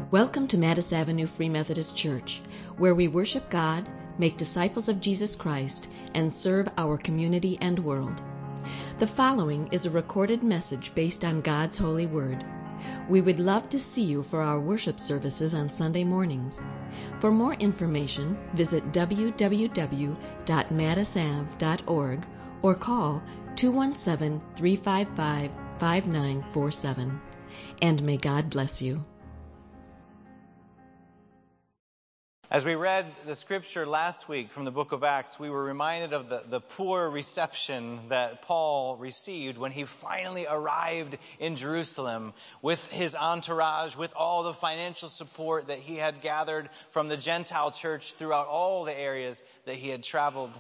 Welcome to Mattis Avenue Free Methodist Church, where we worship God, make disciples of Jesus Christ, and serve our community and world. The following is a recorded message based on God's holy word. We would love to see you for our worship services on Sunday mornings. For more information, visit www.mattisav.org or call 217-355-5947. And may God bless you. As we read the scripture last week from the book of Acts, we were reminded of the poor reception that Paul received when he finally arrived in Jerusalem with his entourage, with all the financial support that he had gathered from the Gentile church throughout all the areas that he had traveled.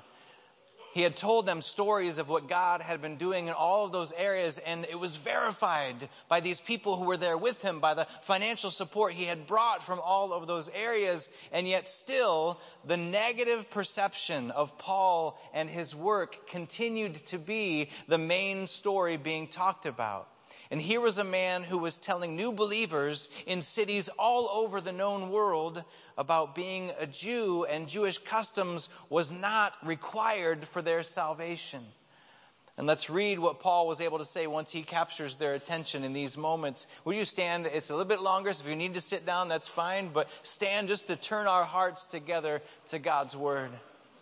He had told them stories of what God had been doing in all of those areas, and it was verified by these people who were there with him, by the financial support he had brought from all of those areas. And yet still, the negative perception of Paul and his work continued to be the main story being talked about. And here was a man who was telling new believers in cities all over the known world about being a Jew, and Jewish customs was not required for their salvation. And let's read what Paul was able to say once he captures their attention in these moments. Would you stand? It's a little bit longer, so if you need to sit down, that's fine. But stand just to turn our hearts together to God's word.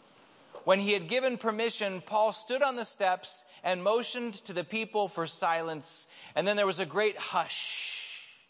When he had given permission, Paul stood on the steps and motioned to the people for silence. And then there was a great hush.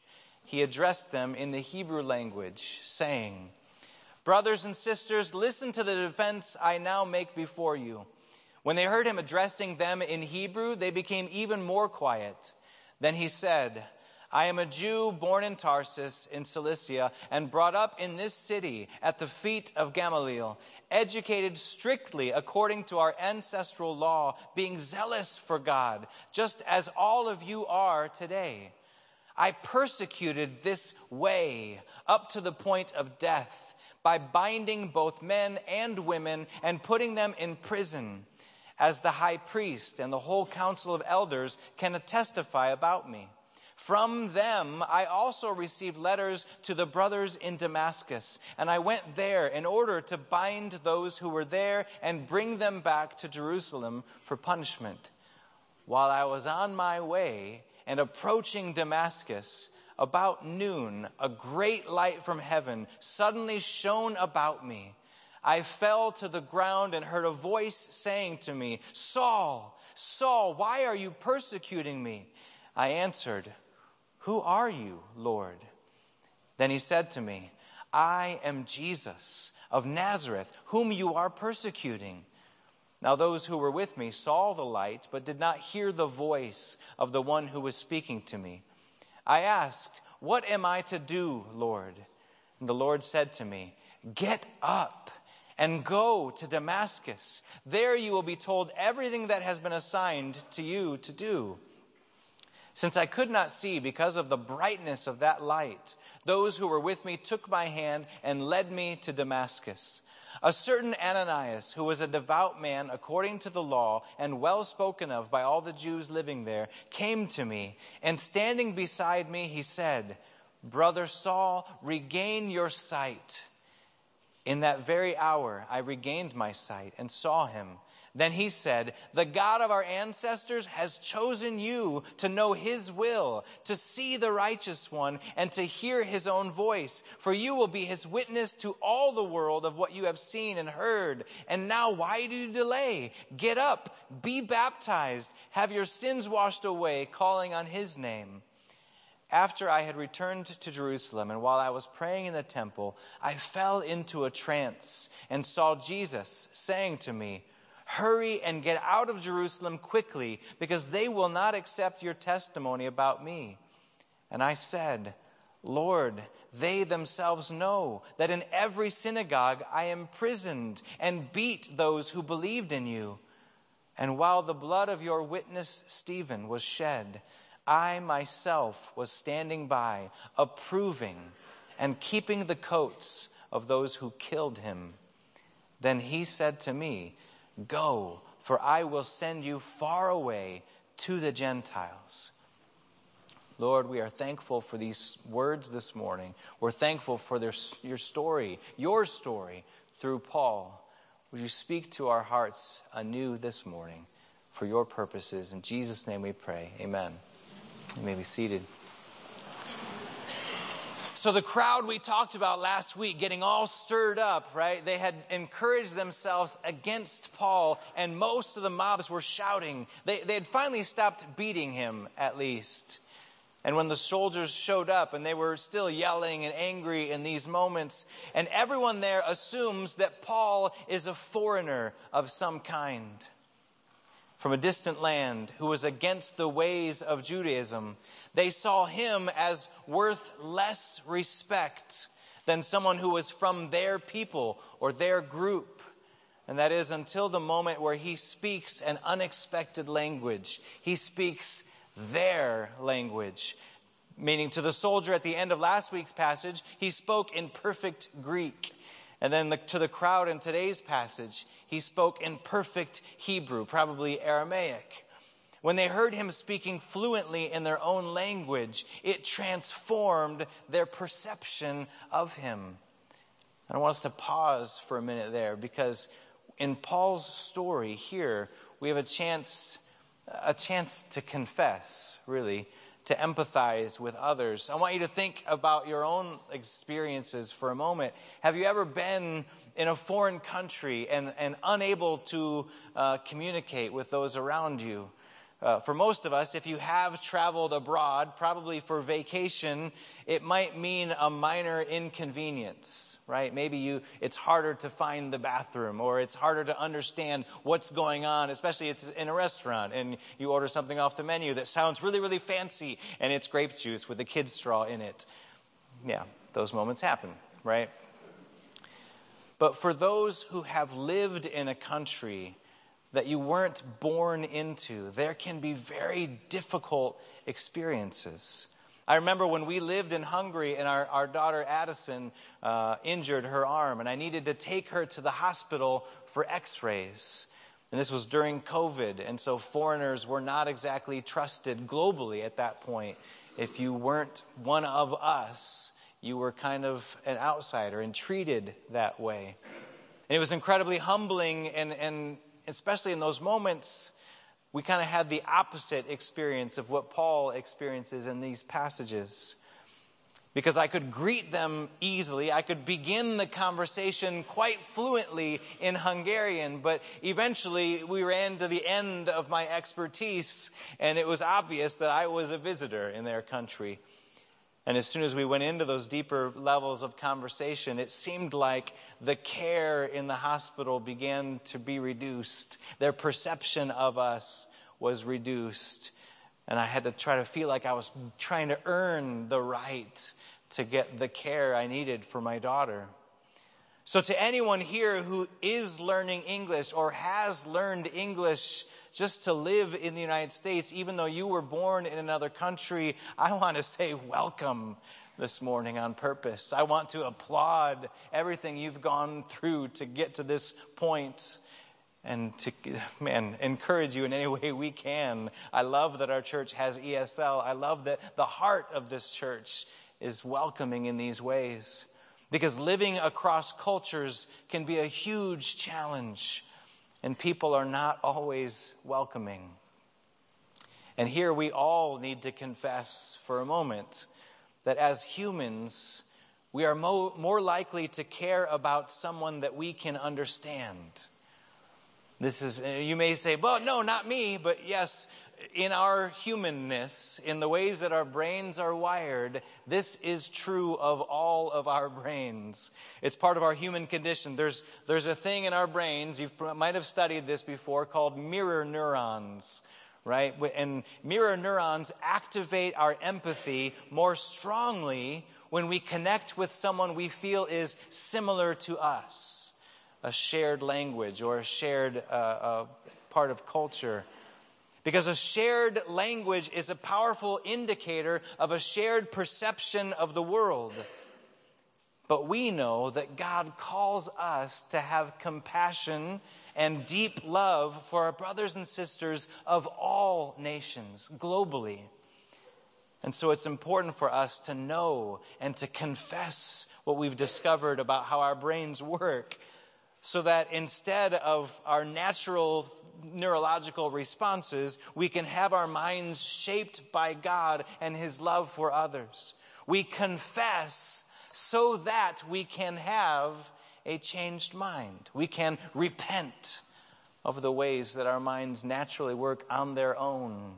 He addressed them in the Hebrew language, saying, "Brothers and sisters, listen to the defense I now make before you." When they heard him addressing them in Hebrew, they became even more quiet. Then he said, "I am a Jew born in Tarsus in Cilicia and brought up in this city at the feet of Gamaliel, educated strictly according to our ancestral law, being zealous for God, just as all of you are today. I persecuted this way up to the point of death by binding both men and women and putting them in prison, as the high priest and the whole council of elders can testify about me. From them, I also received letters to the brothers in Damascus, and I went there in order to bind those who were there and bring them back to Jerusalem for punishment. While I was on my way and approaching Damascus, about noon, a great light from heaven suddenly shone about me. I fell to the ground and heard a voice saying to me, 'Saul, Saul, why are you persecuting me?' I answered, 'Who are you, Lord?' Then he said to me, 'I am Jesus of Nazareth, whom you are persecuting.' Now those who were with me saw the light, but did not hear the voice of the one who was speaking to me. I asked, 'What am I to do, Lord?' And the Lord said to me, 'Get up and go to Damascus. There you will be told everything that has been assigned to you to do.' Since I could not see because of the brightness of that light, those who were with me took my hand and led me to Damascus. A certain Ananias, who was a devout man according to the law and well spoken of by all the Jews living there, came to me, and standing beside me, he said, 'Brother Saul, regain your sight.' In that very hour, I regained my sight and saw him. Then he said, 'The God of our ancestors has chosen you to know his will, to see the righteous one, and to hear his own voice. For you will be his witness to all the world of what you have seen and heard. And now why do you delay? Get up, be baptized, have your sins washed away, calling on his name.' After I had returned to Jerusalem, and while I was praying in the temple, I fell into a trance and saw Jesus saying to me, 'Hurry and get out of Jerusalem quickly, because they will not accept your testimony about me.' And I said, 'Lord, they themselves know that in every synagogue I imprisoned and beat those who believed in you. And while the blood of your witness Stephen was shed, I myself was standing by, approving and keeping the coats of those who killed him.' Then he said to me, 'Go, for I will send you far away to the Gentiles.'" Lord, we are thankful for these words this morning. We're thankful for your story through Paul. Would you speak to our hearts anew this morning for your purposes? In Jesus' name we pray. Amen. You may be seated. So the crowd we talked about last week, getting all stirred up, right? They had encouraged themselves against Paul, and most of the mobs were shouting. They had finally stopped beating him, at least. And when the soldiers showed up, and they were still yelling and angry in these moments, and everyone there assumes that Paul is a foreigner of some kind from a distant land who was against the ways of Judaism. They saw him as worth less respect than someone who was from their people or their group. And that is until the moment where he speaks an unexpected language. He speaks their language. Meaning to the soldier at the end of last week's passage, he spoke in perfect Greek. And then to the crowd in today's passage, he spoke in perfect Hebrew, probably Aramaic. When they heard him speaking fluently in their own language, it transformed their perception of him. And I want us to pause for a minute there, because in Paul's story here, we have a chance to confess, really, to empathize with others. I want you to think about your own experiences for a moment. Have you ever been in a foreign country and unable to communicate with those around you? For most of us, if you have traveled abroad, probably for vacation, it might mean a minor inconvenience, right? Maybe it's harder to find the bathroom, or it's harder to understand what's going on, especially it's in a restaurant and you order something off the menu that sounds really, really fancy and it's grape juice with a kid's straw in it. Yeah, those moments happen, right? But for those who have lived in a country that you weren't born into, there can be very difficult experiences. I remember when we lived in Hungary and our daughter Addison injured her arm, and I needed to take her to the hospital for x-rays. And this was during COVID, and so foreigners were not exactly trusted globally at that point. If you weren't one of us, you were kind of an outsider and treated that way. And it was incredibly humbling, and especially in those moments, we kind of had the opposite experience of what Paul experiences in these passages. Because I could greet them easily, I could begin the conversation quite fluently in Hungarian, but eventually we ran to the end of my expertise, and it was obvious that I was a visitor in their country. And as soon as we went into those deeper levels of conversation, it seemed like the care in the hospital began to be reduced. Their perception of us was reduced. And I had to try to feel like I was trying to earn the right to get the care I needed for my daughter. So to anyone here who is learning English or has learned English just to live in the United States, even though you were born in another country, I want to say welcome this morning on purpose. I want to applaud everything you've gone through to get to this point and to, encourage you in any way we can. I love that our church has ESL. I love that the heart of this church is welcoming in these ways, because living across cultures can be a huge challenge. And people are not always welcoming. And here we all need to confess for a moment that as humans, we are more likely to care about someone that we can understand. This is, you may say, well, no, not me, but yes, in our humanness, in the ways that our brains are wired, this is true of all of our brains. It's part of our human condition. There's a thing in our brains, you might have studied this before, called mirror neurons, right? And mirror neurons activate our empathy more strongly when we connect with someone we feel is similar to us, a shared language or a shared part of culture. Because a shared language is a powerful indicator of a shared perception of the world. But we know that God calls us to have compassion and deep love for our brothers and sisters of all nations globally. And so it's important for us to know and to confess what we've discovered about how our brains work, so that instead of our natural neurological responses, we can have our minds shaped by God and His love for others. We confess so that we can have a changed mind. We can repent of the ways that our minds naturally work on their own.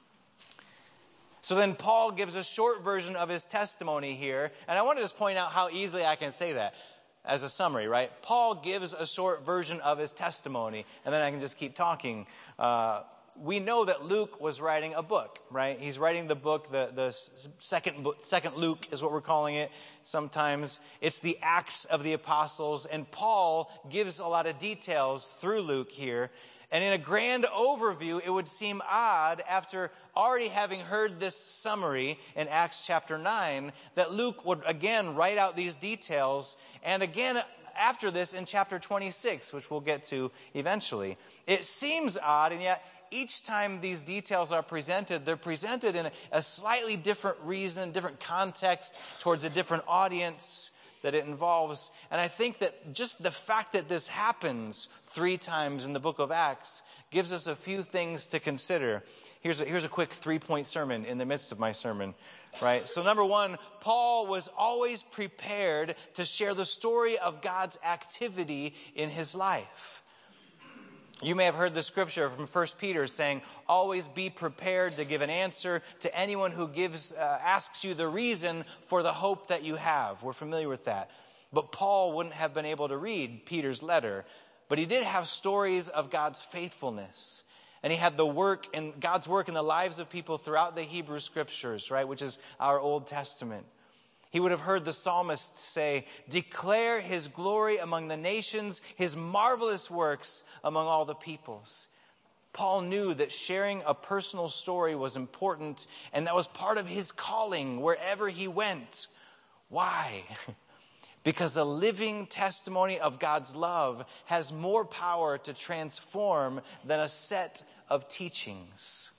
So then Paul gives a short version of his testimony here, and I want to just point out how easily I can say that as a summary, right? Paul gives a short version of his testimony, and then I can just keep talking. We know that Luke was writing a book, right? He's writing the book, the second Luke is what we're calling it. Sometimes it's the Acts of the Apostles, and Paul gives a lot of details through Luke here. And in a grand overview, it would seem odd, after already having heard this summary in Acts chapter 9, that Luke would again write out these details, and again after this in chapter 26, which we'll get to eventually. It seems odd, and yet each time these details are presented, they're presented in a slightly different reason, different context, towards a different audience that it involves. And I think that just the fact that this happens 3 times in the book of Acts gives us a few things to consider. Here's a quick 3-point sermon in the midst of my sermon, right? So number 1, Paul was always prepared to share the story of God's activity in his life. You may have heard the scripture from 1 Peter saying, always be prepared to give an answer to anyone who asks you the reason for the hope that you have. We're familiar with that. But Paul wouldn't have been able to read Peter's letter, but he did have stories of God's faithfulness. And he had God's work in the lives of people throughout the Hebrew scriptures, right, which is our Old Testament. He would have heard the psalmist say, declare his glory among the nations, his marvelous works among all the peoples. Paul knew that sharing a personal story was important, and that was part of his calling wherever he went. Why? Because a living testimony of God's love has more power to transform than a set of teachings.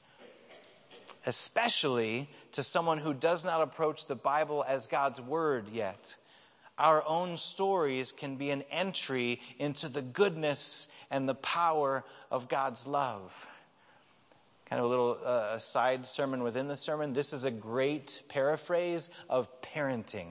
Especially to someone who does not approach the Bible as God's word yet. Our own stories can be an entry into the goodness and the power of God's love. Kind of a little side sermon within the sermon. This is a great paraphrase of parenting.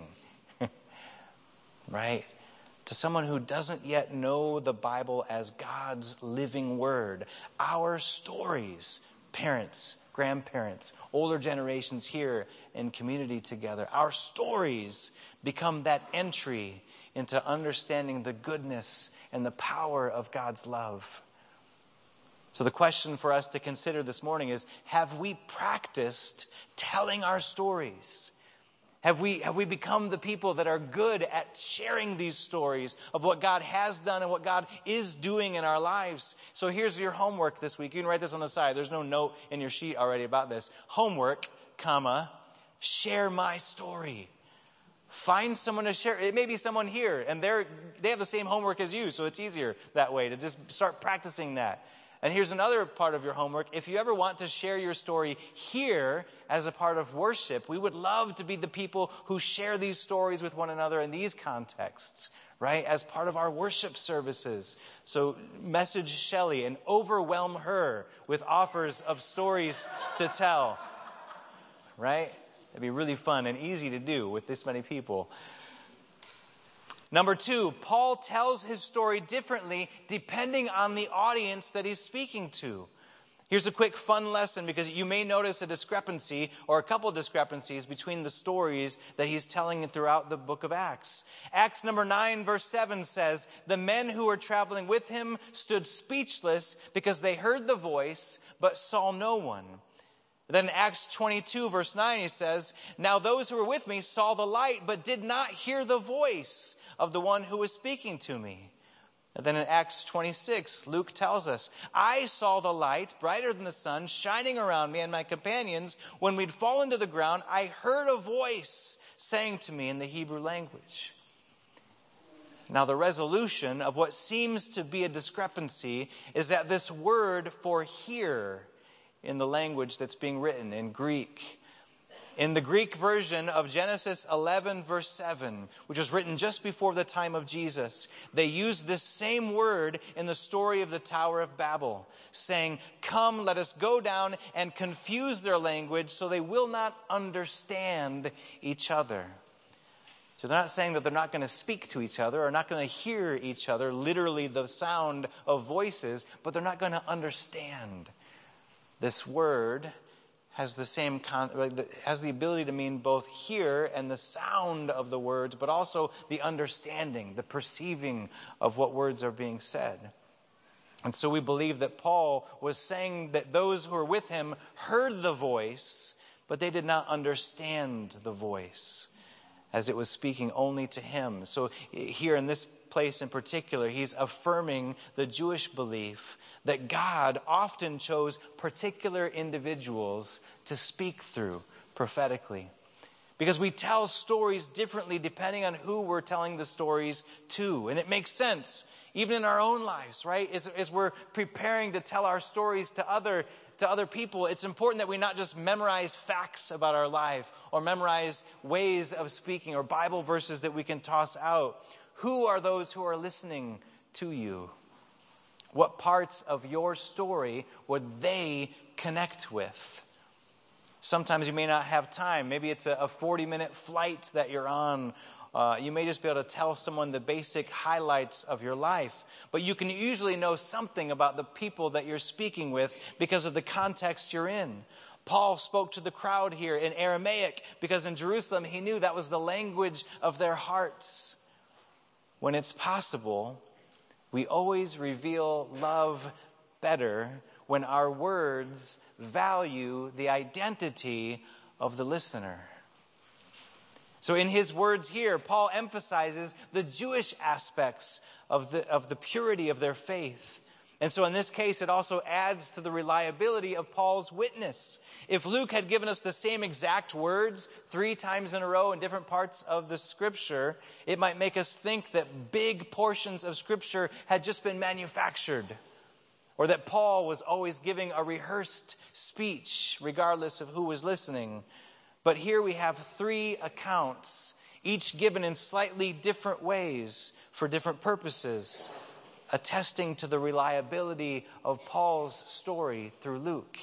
Right? To someone who doesn't yet know the Bible as God's living word. Our stories, parents, grandparents, older generations here in community together. Our stories become that entry into understanding the goodness and the power of God's love. So the question for us to consider this morning is, have we practiced telling our stories? Have we become the people that are good at sharing these stories of what God has done and what God is doing in our lives? So here's your homework this week. You can write this on the side. There's no note in your sheet already about this. Homework, share my story. Find someone to share. It may be someone here, and they have the same homework as you, so it's easier that way to just start practicing that. And here's another part of your homework. If you ever want to share your story here as a part of worship, we would love to be the people who share these stories with one another in these contexts, right? As part of our worship services. So message Shelley and overwhelm her with offers of stories to tell, right? It'd be really fun and easy to do with this many people. Number 2, Paul tells his story differently depending on the audience that he's speaking to. Here's a quick fun lesson, because you may notice a discrepancy or a couple discrepancies between the stories that he's telling throughout the book of Acts. Acts number 9 verse 7 says, the men who were traveling with him stood speechless because they heard the voice but saw no one. Then in Acts 22 verse 9 he says, now those who were with me saw the light but did not hear the voice of the one who was speaking to me. And then in Acts 26, Luke tells us, I saw the light, brighter than the sun, shining around me and my companions. When we'd fallen to the ground, I heard a voice saying to me in the Hebrew language. Now the resolution of what seems to be a discrepancy is that this word for hear in the language that's being written in Greek In the Greek version of Genesis 11, verse 7, which was written just before the time of Jesus, they use this same word in the story of the Tower of Babel, saying, "Come, let us go down and confuse their language so they will not understand each other." So they're not saying that they're not going to speak to each other or not going to hear each other, literally the sound of voices, but they're not going to understand. This word has the ability to mean both hear and the sound of the words, but also the understanding, the perceiving of what words are being said. And so we believe that Paul was saying that those who were with him heard the voice, but they did not understand the voice, as it was speaking only to him. So here in this place in particular, he's affirming the Jewish belief that God often chose particular individuals to speak through prophetically. Because we tell stories differently depending on who we're telling the stories to. And it makes sense, even in our own lives, right? As we're preparing to tell our stories to other people, it's important that we not just memorize facts about our life or memorize ways of speaking or Bible verses that we can toss out. Who are those who are listening to you? What parts of your story would they connect with? Sometimes you may not have time. Maybe it's a 40-minute flight that you're on. You may just be able to tell someone the basic highlights of your life. But you can usually know something about the people that you're speaking with because of the context you're in. Paul spoke to the crowd here in Aramaic because in Jerusalem he knew that was the language of their hearts. When it's possible, we always reveal love better when our words value the identity of the listener. So in his words here, Paul emphasizes the Jewish aspects of the purity of their faith. And so in this case, it also adds to the reliability of Paul's witness. If Luke had given us the same exact words 3 times in a row in different parts of the Scripture, it might make us think that big portions of Scripture had just been manufactured, or that Paul was always giving a rehearsed speech, regardless of who was listening. But here we have 3 accounts, each given in slightly different ways for different purposes, attesting to the reliability of Paul's story through Luke.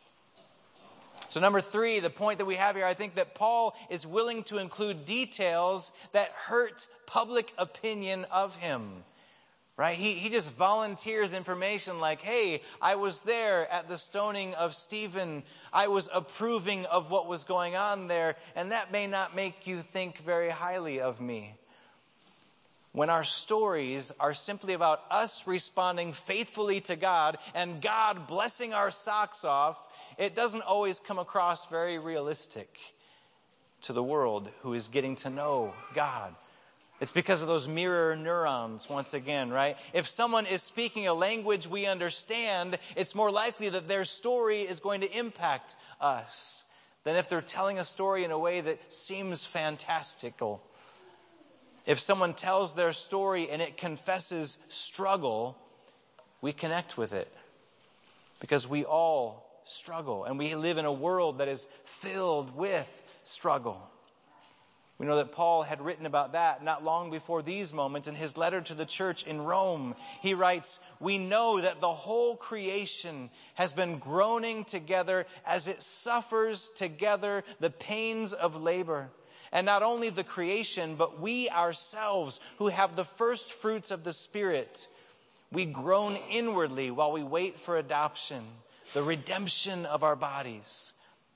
So number 3, the point that we have here, I think that Paul is willing to include details that hurt public opinion of him. Right? He just volunteers information like, hey, I was there at the stoning of Stephen. I was approving of what was going on there, and that may not make you think very highly of me. When our stories are simply about us responding faithfully to God and God blessing our socks off, it doesn't always come across very realistic to the world who is getting to know God. It's because of those mirror neurons, once again, right? If someone is speaking a language we understand, it's more likely that their story is going to impact us than if they're telling a story in a way that seems fantastical. If someone tells their story and it confesses struggle, we connect with it because we all struggle and we live in a world that is filled with struggle. We know that Paul had written about that not long before these moments in his letter to the church in Rome. He writes, "We know that the whole creation has been groaning together as it suffers together the pains of labor. And not only the creation, but we ourselves who have the first fruits of the Spirit, we groan inwardly while we wait for adoption, the redemption of our bodies."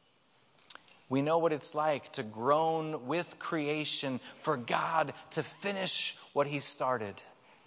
We know what it's like to groan with creation for God to finish what He started.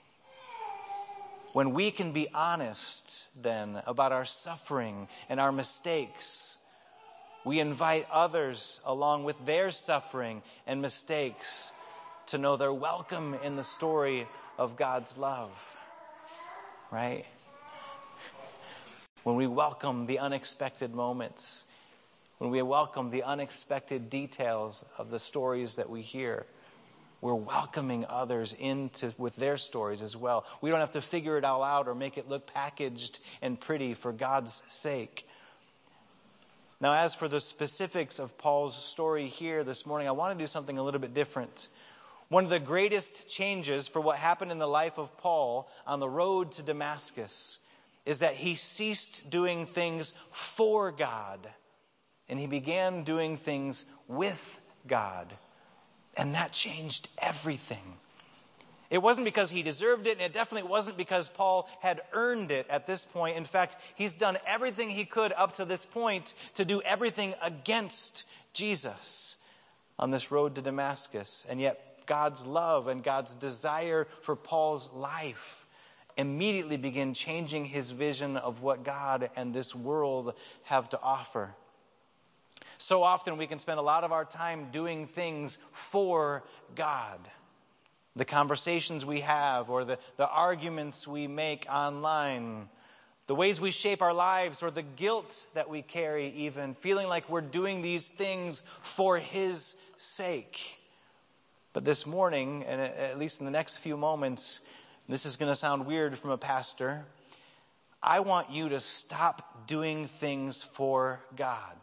When we can be honest, then, about our suffering and our mistakes, we invite others along with their suffering and mistakes to know they're welcome in the story of God's love, right? When we welcome the unexpected moments, when we welcome the unexpected details of the stories that we hear, we're welcoming others with their stories as well. We don't have to figure it all out or make it look packaged and pretty for God's sake. Now, as for the specifics of Paul's story here this morning, I want to do something a little bit different. One of the greatest changes for what happened in the life of Paul on the road to Damascus is that he ceased doing things for God, and he began doing things with God. And that changed everything. It wasn't because he deserved it, and it definitely wasn't because Paul had earned it at this point. In fact, he's done everything he could up to this point to do everything against Jesus on this road to Damascus. And yet God's love and God's desire for Paul's life immediately begin changing his vision of what God and this world have to offer. So often we can spend a lot of our time doing things for God. The conversations we have, or the arguments we make online, the ways we shape our lives, or the guilt that we carry even, feeling like we're doing these things for His sake. But this morning, and at least in the next few moments, this is going to sound weird from a pastor, I want you to stop doing things for God.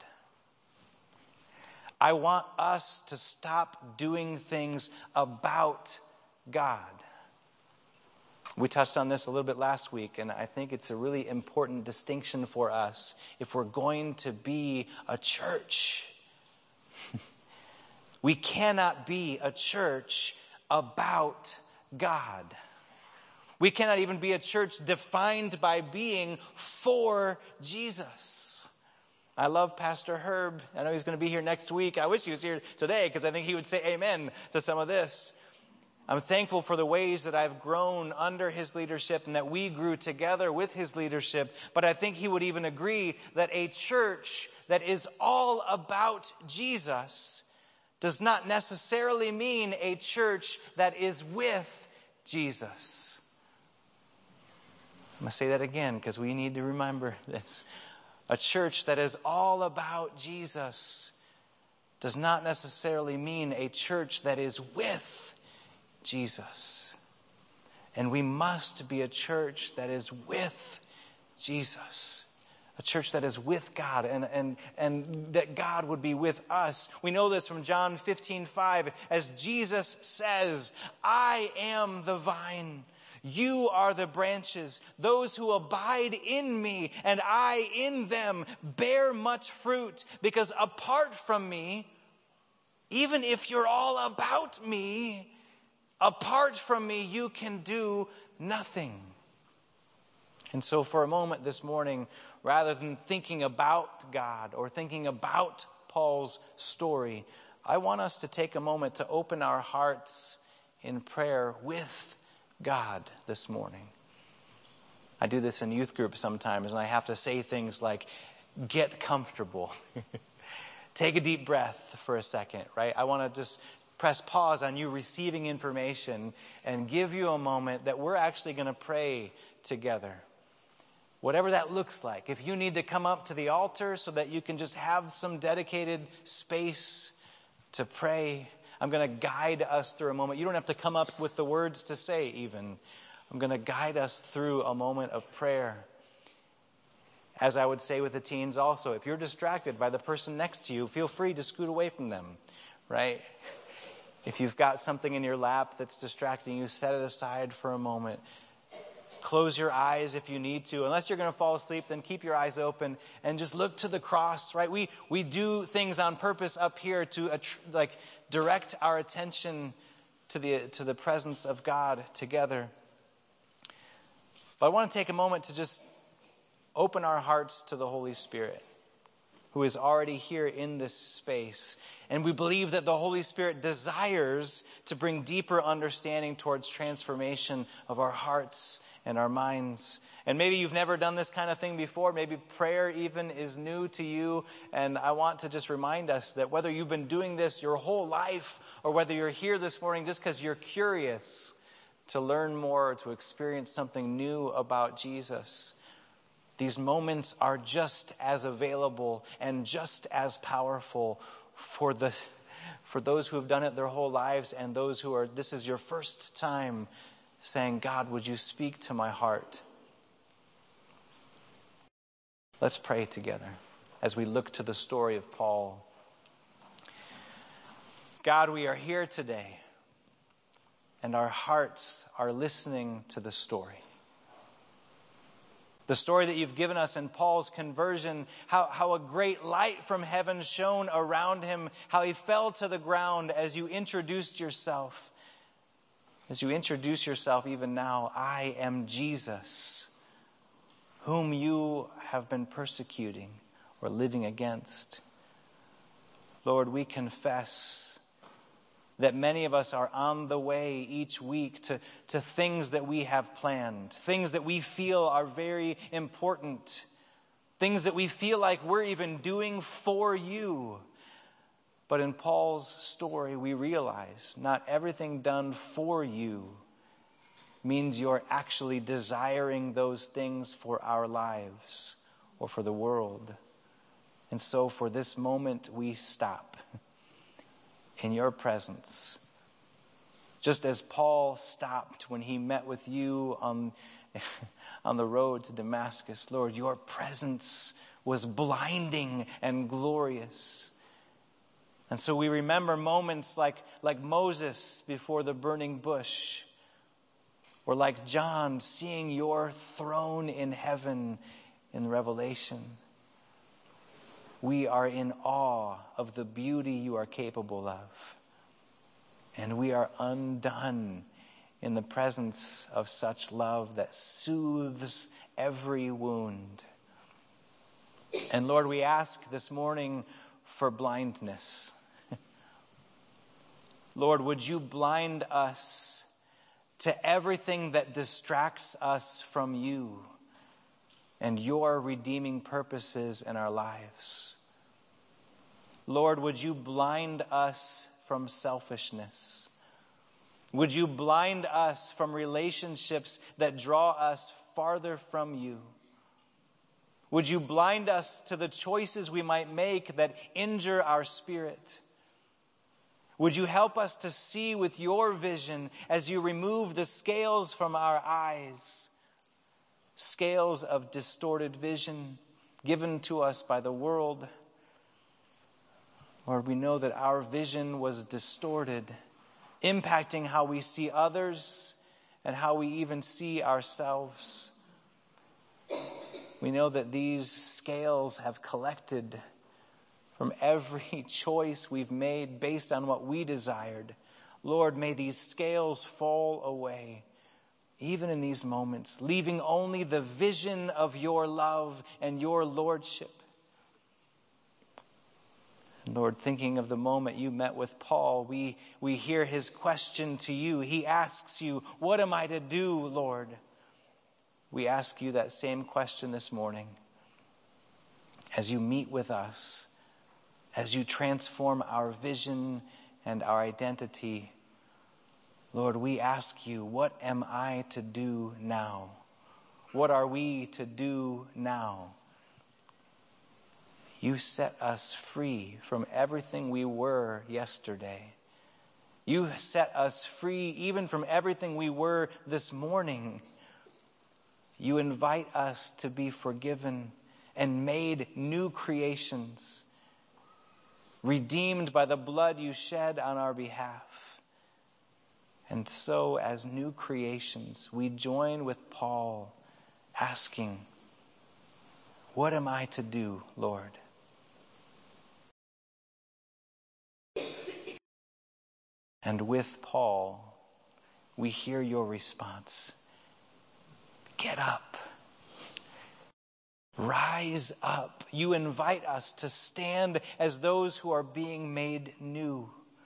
I want us to stop doing things about God. We touched on this a little bit last week, and I think it's a really important distinction for us if we're going to be a church. We cannot be a church about God. We cannot even be a church defined by being for Jesus. I love Pastor Herb. I know he's going to be here next week. I wish he was here today because I think he would say amen to some of this. I'm thankful for the ways that I've grown under his leadership and that we grew together with his leadership. But I think he would even agree that a church that is all about Jesus does not necessarily mean a church that is with Jesus. I'm going to say that again because we need to remember this. A church that is all about Jesus does not necessarily mean a church that is with Jesus. And we must be a church that is with Jesus. A church that is with God and that God would be with us. We know this from John 15:5 as Jesus says, I am the vine. You are the branches. Those who abide in me and I in them bear much fruit, because apart from me, even if you're all about me, apart from me, you can do nothing. And so for a moment this morning, rather than thinking about God or thinking about Paul's story, I want us to take a moment to open our hearts in prayer with God this morning. I do this in youth group sometimes, and I have to say things like, get comfortable. Take a deep breath for a second, right? I want to just press pause on you receiving information and give you a moment that we're actually going to pray together. Whatever that looks like. If you need to come up to the altar so that you can just have some dedicated space to pray, I'm going to guide us through a moment. You don't have to come up with the words to say even. I'm going to guide us through a moment of prayer. As I would say with the teens also, if you're distracted by the person next to you, feel free to scoot away from them, right? If you've got something in your lap that's distracting you, set it aside for a moment. Close your eyes if you need to. Unless you're going to fall asleep, then keep your eyes open and just look to the cross, right? We do things on purpose up here to direct our attention to the presence of God together. But I want to take a moment to just open our hearts to the Holy Spirit, who is already here in this space. And we believe that the Holy Spirit desires to bring deeper understanding towards transformation of our hearts and our minds. And maybe you've never done this kind of thing before. Maybe prayer even is new to you. And I want to just remind us that whether you've been doing this your whole life or whether you're here this morning just because you're curious to learn more or to experience something new about Jesus, these moments are just as available and just as powerful for those who have done it their whole lives and those who are, this is your first time saying, God, would you speak to my heart? Let's pray together. as we look to the story of Paul. God, we are here today, and our hearts are listening to the story. The story that you've given us in Paul's conversion, how a great light from heaven shone around him, how he fell to the ground as you introduced yourself. As you introduce yourself even now, I am Jesus, whom you have been persecuting or living against. Lord, we confess that many of us are on the way each week to things that we have planned, things that we feel are very important, things that we feel like we're even doing for you. But in Paul's story, we realize not everything done for you means you're actually desiring those things for our lives or for the world. And so for this moment, we stop in your presence. Just as Paul stopped when he met with you on the road to Damascus, Lord, your presence was blinding and glorious. And so we remember moments like Moses before the burning bush, or like John seeing your throne in heaven in Revelation. We are in awe of the beauty you are capable of. And we are undone in the presence of such love that soothes every wound. And Lord, we ask this morning for blindness. Lord, would you blind us to everything that distracts us from you and your redeeming purposes in our lives. Lord, would you blind us from selfishness? Would you blind us from relationships that draw us farther from you? Would you blind us to the choices we might make that injure our spirit? Would you help us to see with your vision as you remove the scales from our eyes? Scales of distorted vision given to us by the world. Lord, we know that our vision was distorted, impacting how we see others and how we even see ourselves. We know that these scales have collected from every choice we've made based on what we desired. Lord, may these scales fall away, even in these moments, leaving only the vision of your love and your lordship. Lord, thinking of the moment you met with Paul, we hear his question to you. He asks you, what am I to do, Lord? We ask you that same question this morning. As you meet with us, as you transform our vision and our identity, Lord, we ask you, what am I to do now? What are we to do now? You set us free from everything we were yesterday. You set us free even from everything we were this morning. You invite us to be forgiven and made new creations, redeemed by the blood you shed on our behalf. And so, as new creations, we join with Paul asking, what am I to do, Lord? And with Paul, we hear your response. Get up. Rise up. You invite us to stand as those who are being made new.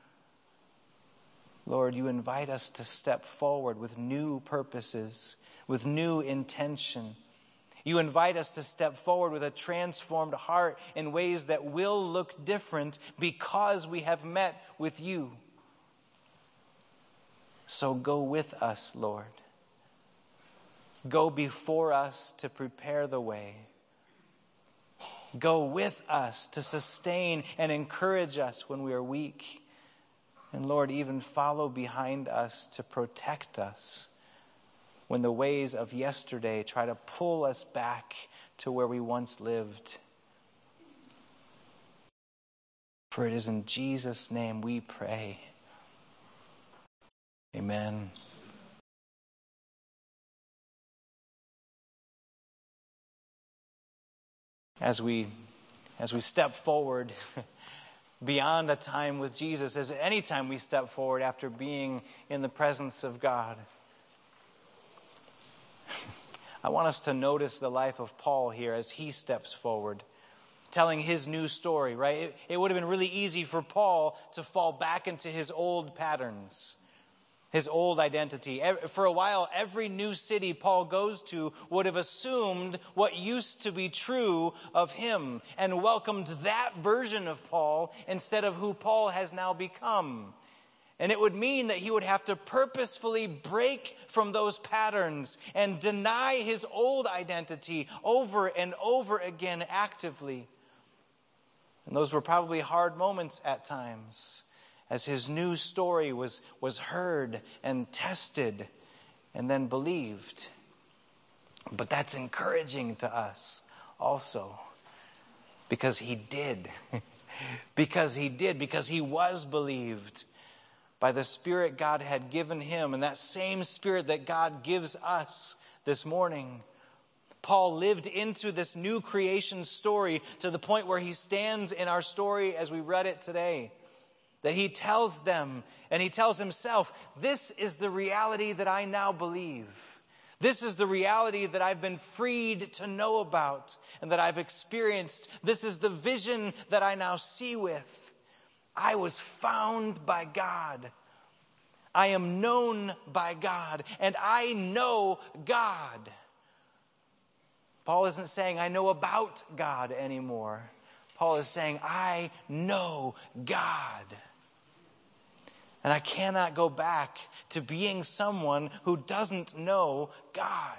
Lord, you invite us to step forward with new purposes, with new intention. You invite us to step forward with a transformed heart in ways that will look different because we have met with you. So go with us, Lord. Go before us to prepare the way. Go with us to sustain and encourage us when we are weak. And Lord, even follow behind us to protect us when the ways of yesterday try to pull us back to where we once lived. For it is in Jesus' name we pray. Amen. As we step forward beyond a time with Jesus, as any time we step forward after being in the presence of God, I want us to notice the life of Paul here as he steps forward, telling his new story, right? It would have been really easy for Paul to fall back into his old patterns, his old identity. For a while, every new city Paul goes to would have assumed what used to be true of him and welcomed that version of Paul instead of who Paul has now become. And it would mean that he would have to purposefully break from those patterns and deny his old identity over and over again actively. And those were probably hard moments at times, as his new story was heard and tested and then believed. But that's encouraging to us also, because he did. Because he was believed by the Spirit God had given him, and that same Spirit that God gives us this morning. Paul lived into this new creation story to the point where he stands in our story as we read it today. That he tells them, and he tells himself, this is the reality that I now believe. This is the reality that I've been freed to know about and that I've experienced. This is the vision that I now see with. I was found by God. I am known by God, and I know God. Paul isn't saying, I know about God anymore. Paul is saying, I know God. And I cannot go back to being someone who doesn't know God.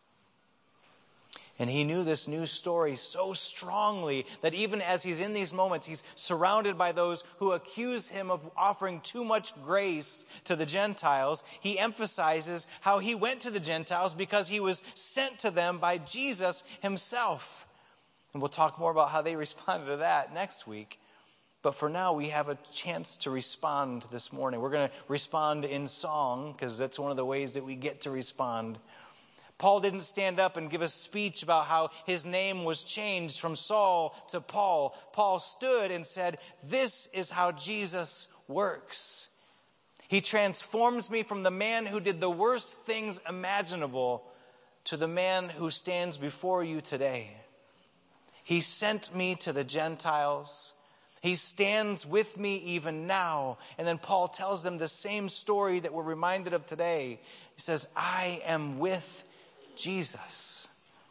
And he knew this new story so strongly that even as he's in these moments, he's surrounded by those who accuse him of offering too much grace to the Gentiles. He emphasizes how he went to the Gentiles because he was sent to them by Jesus himself. And we'll talk more about how they responded to that next week. But for now, we have a chance to respond this morning. We're going to respond in song, because that's one of the ways that we get to respond. Paul didn't stand up and give a speech about how his name was changed from Saul to Paul. Paul stood and said, this is how Jesus works. He transforms me from the man who did the worst things imaginable to the man who stands before you today. He sent me to the Gentiles. He stands with me even now. And then Paul tells them the same story that we're reminded of today. He says, I am with Jesus.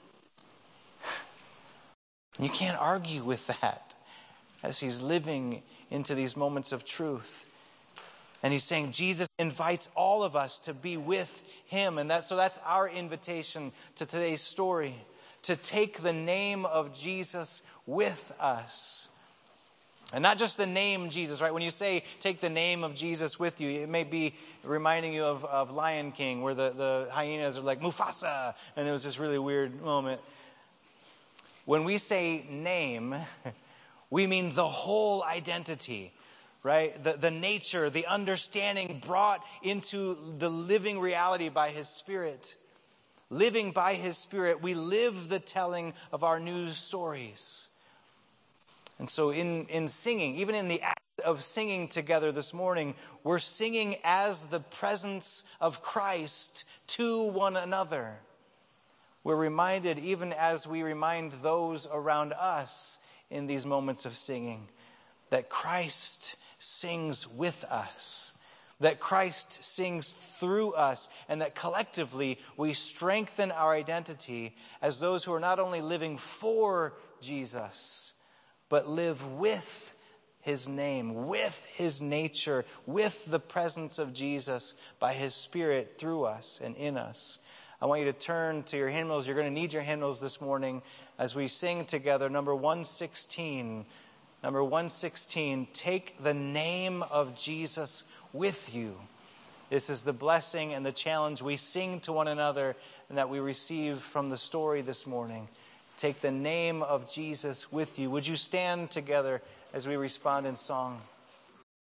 You can't argue with that as he's living into these moments of truth. And he's saying Jesus invites all of us to be with him. And so that's our invitation to today's story, to take the name of Jesus with us. And not just the name Jesus, right? When you say take the name of Jesus with you, it may be reminding you of Lion King, where the hyenas are like, Mufasa. And it was this really weird moment. When we say name, we mean the whole identity, right? The nature, the understanding brought into the living reality by his Spirit. Living by his Spirit, we live the telling of our news stories. And so in singing, even in the act of singing together this morning, we're singing as the presence of Christ to one another. We're reminded, even as we remind those around us in these moments of singing, that Christ sings with us, that Christ sings through us, and that collectively we strengthen our identity as those who are not only living for Jesus, but live with his name, with his nature, with the presence of Jesus by his Spirit through us and in us. I want you to turn to your hymnals. You're going to need your hymnals this morning as we sing together number 116. Number 116, take the name of Jesus with you. This is the blessing and the challenge we sing to one another and that we receive from the story this morning. Take the name of Jesus with you. Would you stand together as we respond in song.